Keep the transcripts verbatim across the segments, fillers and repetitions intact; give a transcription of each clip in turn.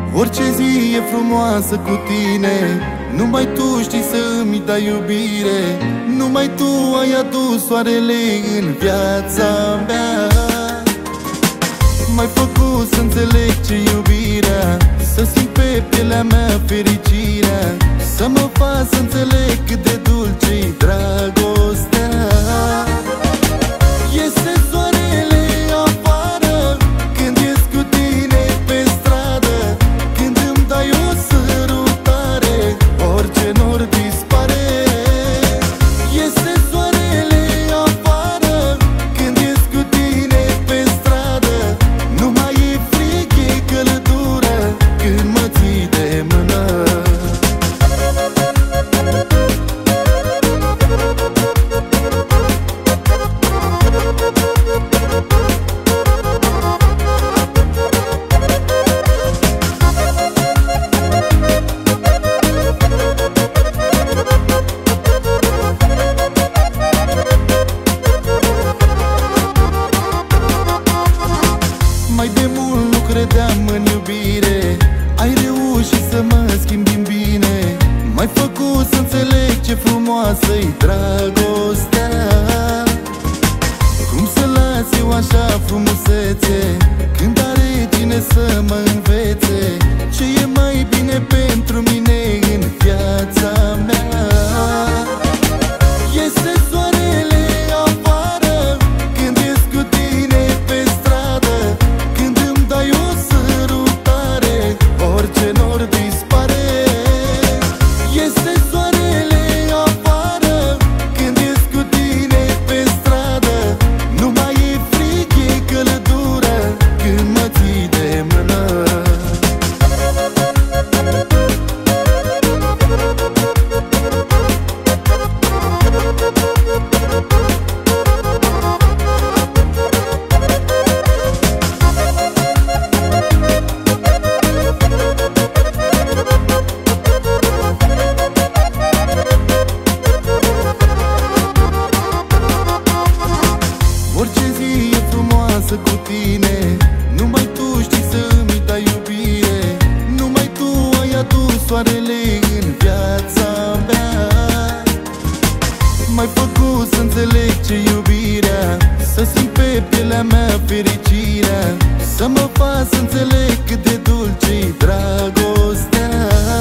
Orice zi e frumoasă cu tine, numai tu știi să îmi dai iubire. Numai tu ai adus soarele în viața mea. M-ai făcut să înțeleg ce iubirea, să simt pe pielea mea fericirea, să mă faci să înțeleg cât de dulce-i dragostea. Este soarele afară când ies cu tine pe stradă, când îmi dai o sărutare, orice nor dispare. Este soarele afară când ies cu tine pe stradă, nu mai e frig, e căldură când mă ții de mână. Mai de mult nu credeam în iubire, ai reușit să mă schimbi în bine. M-ai făcut să înțeleg ce frumoasă-i dragostea. Cum să las eu așa frumusețe, când are cine să mă învețe ce e mai bine pentru mine în viața mea. Este soarele afară când ies cu tine pe stradă, când îmi dai o sărutare, orice nor dispare. Este soarele afară când ies cu tine pe stradă, nu mai e frig, e căldură când mă ții de mână. Orice zi e frumoasă cu tine, numai tu știi să îmi dai iubire. Numai tu ai adus soarele în viața mea. M-ai făcut să înțeleg ce iubirea, să simt pe pielea mea fericirea, să mă faci să înțeleg cât de dulce-i dragostea.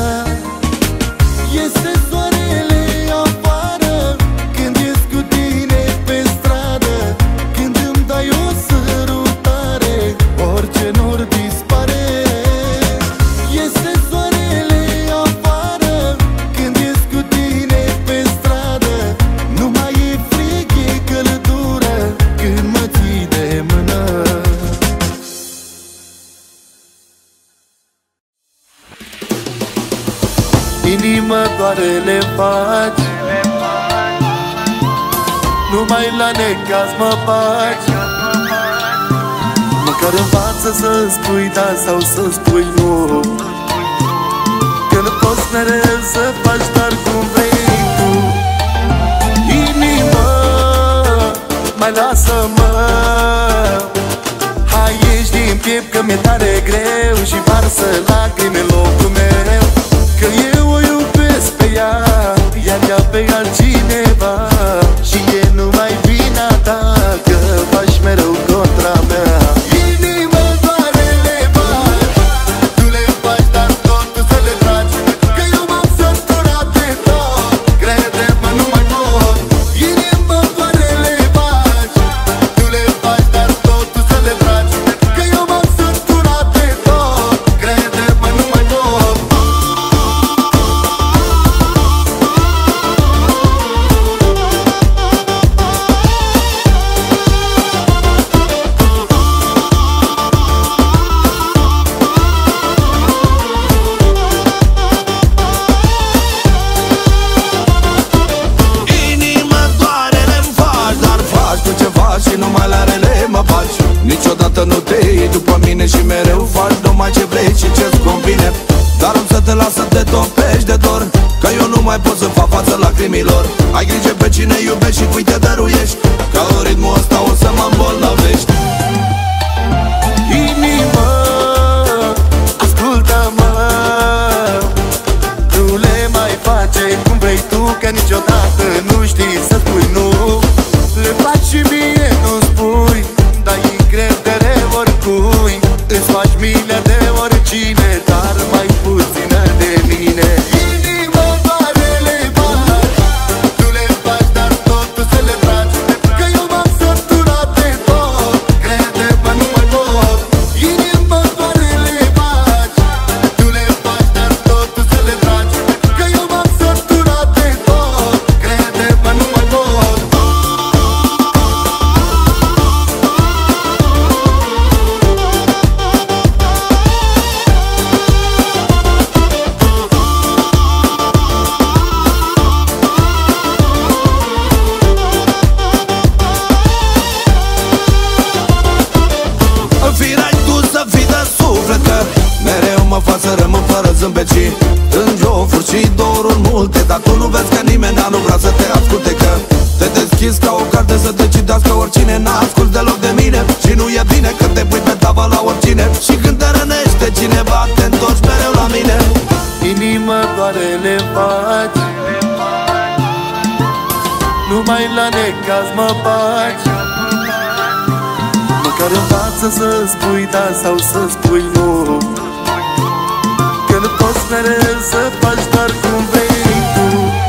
Este soarele afară când ies cu tine pe stradă, când îmi dai o sărutare, orice nor dispare. Este soarele afară când ies cu tine pe stradă, nu mai e frig, e căldură când mă ții de mână. Inima doare le faci, numai la necaz mă faci. Măcar învață să spui da sau să spui nu, că nu poți mereu să faci doar cum vrei tu. Inima, mai lasă-mă, hai ieși din piept că mi-e tare greu și varsă lacrimi în locul meu. Că eu o iubesc pe ea, iar ea pe altcineva, și e numai vina ta că faci mereu contra mea. Inima doare le faci, tu le faci dar totul să le tragi, că eu m-am săturat de tot, crede-mă nu mai pot. Inima doare le faci, tu le faci dar totul să le tragi, că eu m-am săturat de tot, crede-mă nu mai pot. Niciodată nu te iei după mine și mereu faci numai ce vrei și ce-ți convine. Dar am să te las să te topești de dor, că eu nu mai pot să fac față lacrimilor. Ai grijă pe cine iubești și cui te dăruiești, că în ritmul ăsta o să mă îmbolnăvești. Inima, ascultă-mă, face cum vrei tu, că niciodată nu știi să spui nu. Le faci și mie nu spui, dai încredere oricui. Îți faci milă de oricine, dar mai puțină de mine. Inima doare le bagi, tu le faci, dar totuși să le tragi. Că eu m-am săturat de tot, crede-mă nu mai pot. Inima doare le bagi, tu le faci, dar totuși să le tragi. Că eu m-am săturat de tot, crede-mă nu mai pot. Firai tu să fii de suflet, că mereu mă fac să rămân fără zâmbet și în jofuri și doruri multe. Dar tu nu vezi că nimeni nu vrea să te asculte, că te deschizi ca o carte să te citească oricine. N-asculti deloc de mine și nu e bine că te pui pe tavă la oricine. Și când te rănește cineva, te întorci mereu la mine. Inima doare le faci, numai la necaz mă faci. Măcar învață să spui da sau să spui nu, că nu poți mereu să faci doar cum vrei tu.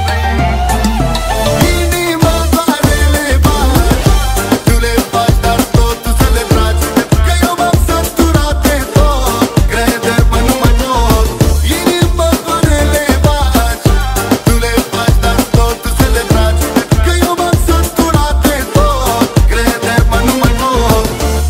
Inima doare le bagi, tu le faci, dar totuși să le tragi. Că eu m-am săturat de tot, crede-mă nu mai pot. Inima doare le bagi, tu le faci, dar totuși să le tragi. Că eu m-am săturat de tot, crede-mă nu mai pot.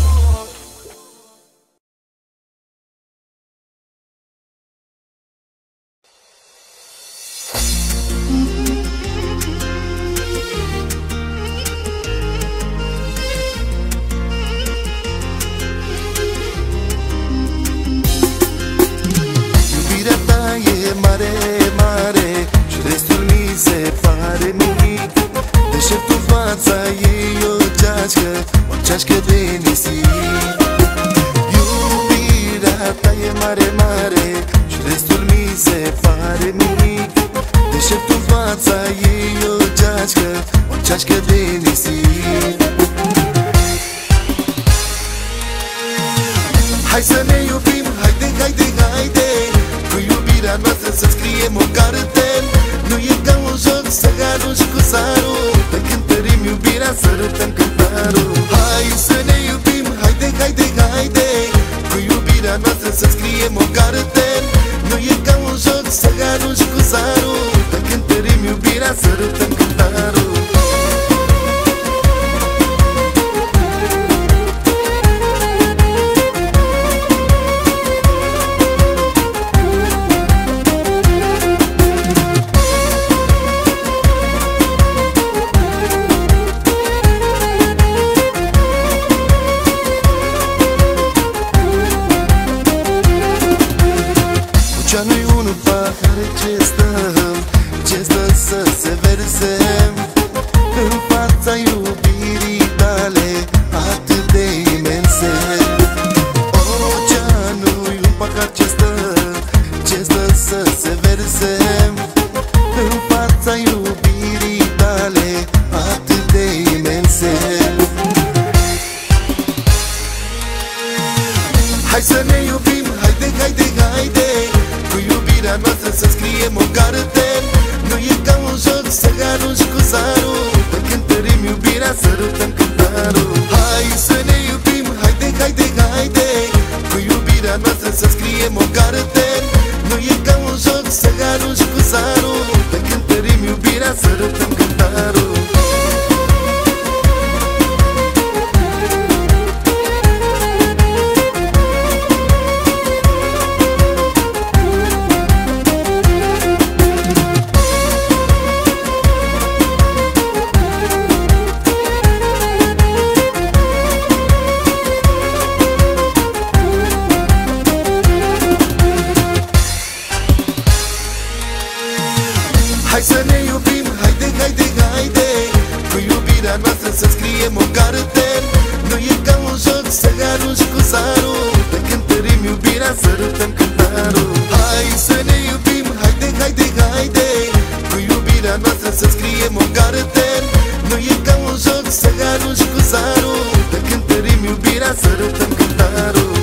Iubirea ta e mare, mare și restul mi se pare mic. Deșertul fața ei o ceașcă, o ceașcă de nisip. Iubirea ta e mare, mare și restul mi se pare mic. Deșertul fața ei o ceașcă, o ceașcă de nisip. Hai să ne iubim, haide, haide, haide, cu iubirea noastră să scriem o carte. Nu e ca un joc să arunci cu sarul, pe cântărim iubirea, sărutăm cântarul. Hai să ne iubim, haide, haide, haide, cu iubirea noastră să scriem o carte. Nu e ca un joc să arunci cu sarul, pe cântărim iubirea, sărutăm cântarul. Oceanul-i unul pahar ce stăm, ce stă să se verse în fața iubirii tale atât de imense. Oceanul-i un pahar ce stă, ce stă să se verse în fața iubirii tale atât de imense. Hai să ne iubim, haide, haide, haide, cu iubirea noastră să scriem o carte. Nu e ca un joc să arunci cu sarul, pe cântărim iubirea, sărutăm cântarul. Hai să ne iubim, haide, haide, haide, cu iubirea noastră să scriem o carte. Nu e ca un joc să arunci cu sarul, pe cântărim iubirea, sărutăm cântarul. Hai să ne iubim, haide, haide, haide, iubirea noastră să scriem o cartel. Nu e ca un joc să arunci cu zarul, când cântărim iubirea, sărutăm cântarul.